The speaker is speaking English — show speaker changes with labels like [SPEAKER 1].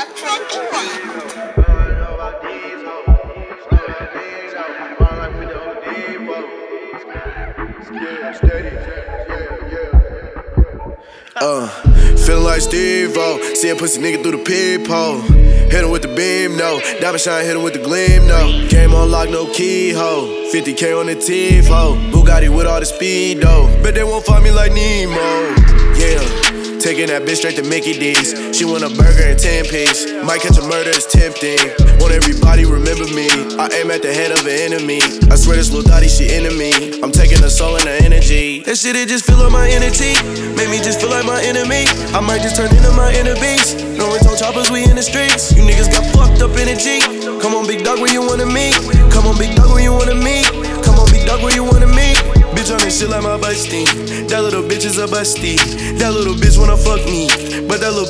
[SPEAKER 1] Feeling like Steve-O, see a pussy nigga through the peephole. Hit him with the beam, no. Diamond shine, hit him with the gleam, no. Game on lock, no keyhole. 50K on the T-Fo. Bugatti with all the speed, though. Bet they won't find me like Nemo. Yeah. Taking that bitch straight to Mickey D's. She want a burger and 10-piece. Might catch a murder, it's tempting. Want everybody remember me. I aim at the head of an enemy. I swear this little Dottie, she into me. I'm taking her soul and her energy. That shit, it just fill up my energy. Make me just feel like my enemy. I might just turn into my inner beast. No ringtone choppers, we in the streets. You niggas got fucked up energy. Come on, big dog, where you wanna meet? Come on, big dog, where you wanna meet? Come on, big dog, where you wanna meet? Bitch on this shit like my busty. That little bitch is a busty. That little bitch wanna fuck me, but that little